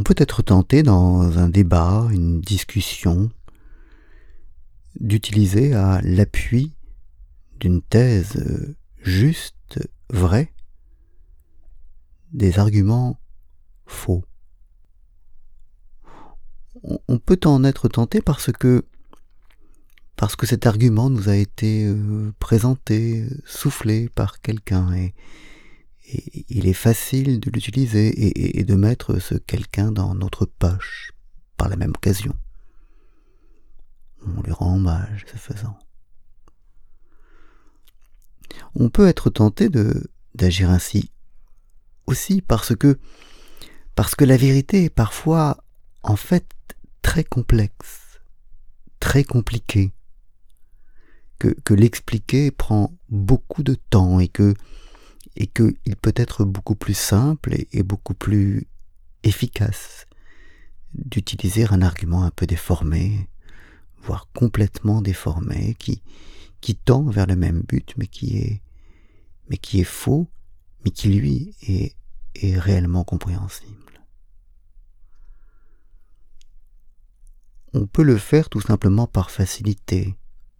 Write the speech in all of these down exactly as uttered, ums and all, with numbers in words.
peut être tenté dans un débat, une discussion, d'utiliser à l'appui d'une thèse juste, vraie, des arguments faux. On peut en être tenté parce que parce que cet argument nous a été euh, présenté, soufflé par quelqu'un, et, et il est facile de l'utiliser et, et, et de mettre ce quelqu'un dans notre poche par la même occasion. On lui rend hommage ce faisant. On peut être tenté de d'agir ainsi aussi parce que parce que la vérité est parfois en fait très complexe, très compliquée, que, que l'expliquer prend beaucoup de temps et que et qu'il peut être beaucoup plus simple et, et beaucoup plus efficace d'utiliser un argument un peu déformé, voire complètement déformé, qui, qui tend vers le même but, mais qui est, mais qui est faux, mais qui lui est, est réellement compréhensible. On peut le faire tout simplement par facilité.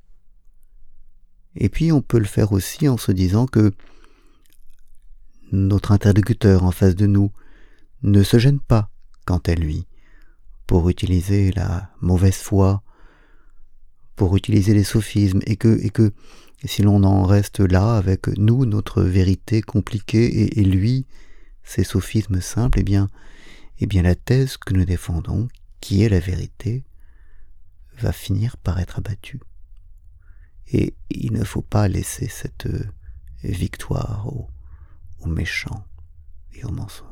Et puis on peut le faire aussi en se disant que notre interlocuteur en face de nous ne se gêne pas, quant à lui, pour utiliser la mauvaise foi, pour utiliser les sophismes, et que, et que si l'on en reste là avec nous, notre vérité compliquée, et, et lui, ses sophismes simples, eh bien, eh bien la thèse que nous défendons, qui est la vérité, va finir par être abattue. Et il ne faut pas laisser cette victoire aux, aux méchants et aux mensonges.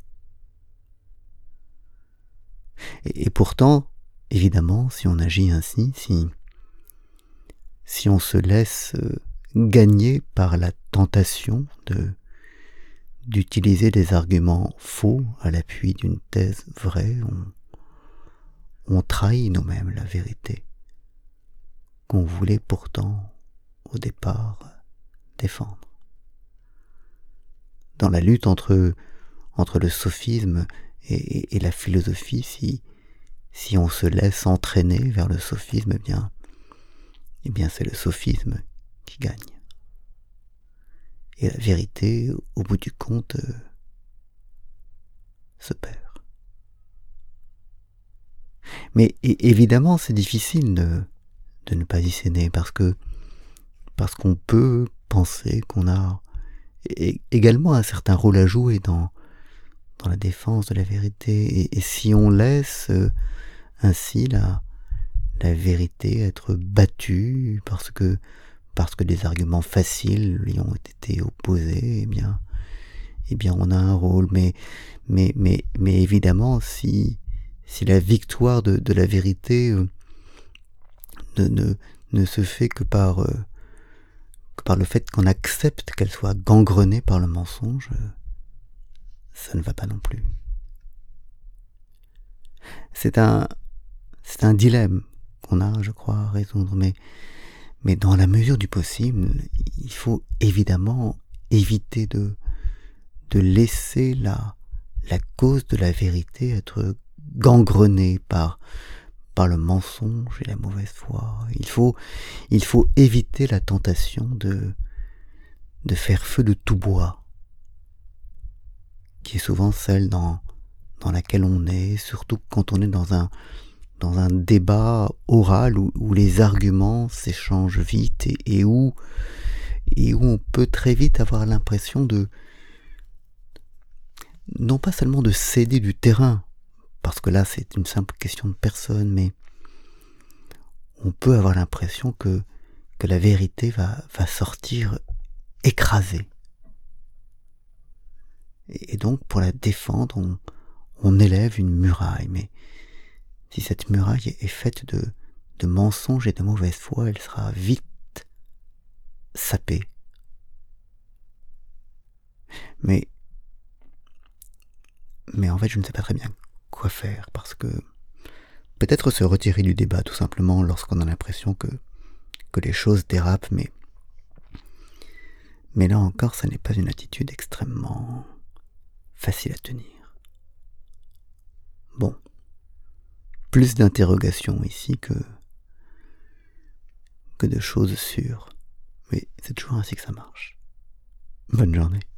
Et, et pourtant, évidemment, si on agit ainsi, si, si on se laisse gagner par la tentation de d'utiliser des arguments faux à l'appui d'une thèse vraie, on, on trahit nous-mêmes la vérité qu'on voulait pourtant au départ défendre. Dans la lutte entre, entre le sophisme et, et, et la philosophie, si, si on se laisse entraîner vers le sophisme, eh bien, eh bien c'est le sophisme qui gagne. Et la vérité, au bout du compte, euh, se perd. Mais et, évidemment, c'est difficile de, de ne pas y céder, parce que parce qu'on peut penser qu'on a également un certain rôle à jouer dans, dans la défense de la vérité. Et, et si on laisse euh, ainsi la, la vérité être battue parce que, parce que des arguments faciles lui ont été opposés, eh bien, eh bien on a un rôle. Mais, mais, mais, mais évidemment, si, si la victoire de, de la vérité euh, ne, ne, ne se fait que par... Euh, par le fait qu'on accepte qu'elle soit gangrenée par le mensonge, ça ne va pas non plus. C'est un, c'est un dilemme qu'on a, je crois, à résoudre, mais, mais dans la mesure du possible, il faut évidemment éviter de, de laisser la, la cause de la vérité être gangrenée par, par le mensonge et la mauvaise foi. Il faut, il faut éviter la tentation de, de faire feu de tout bois, qui est souvent celle dans, dans laquelle on est, surtout quand on est dans un, dans un débat oral où, où les arguments s'échangent vite et, et, où, et où on peut très vite avoir l'impression de, non pas seulement de céder du terrain, parce que là c'est une simple question de personne, mais on peut avoir l'impression que, que la vérité va, va sortir écrasée. Et, et donc pour la défendre, on, on élève une muraille, mais si cette muraille est faite de, de mensonges et de mauvaise foi, elle sera vite sapée. Mais, mais en fait je ne sais pas très bien quoi faire, parce que peut-être se retirer du débat tout simplement lorsqu'on a l'impression que, que les choses dérapent, mais, mais là encore, ça n'est pas une attitude extrêmement facile à tenir. plus d'interrogations ici que, que de choses sûres. Mais c'est toujours ainsi que ça marche. Bonne journée.